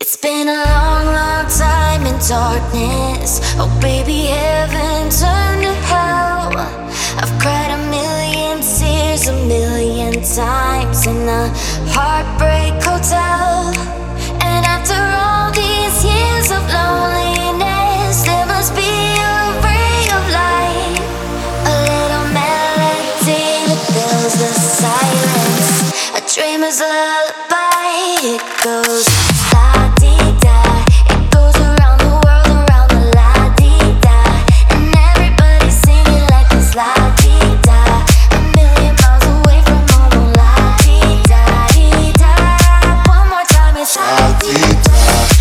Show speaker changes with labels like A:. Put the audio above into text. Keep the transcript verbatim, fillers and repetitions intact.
A: It's been a long, long time in darkness. Oh baby, heaven turned to hell. I've cried a million tears a million times in a heartbreak hotel. And after all these years of loneliness, there must be a ray of light, a little melody that fills the silence, a dreamer's lullaby. It goes la-dee-da, it goes around the world, around the la-dee-da, and everybody's singing like this la-dee-da, a million miles away from home, la-dee-da-dee-da. One more time, it's la-dee-da.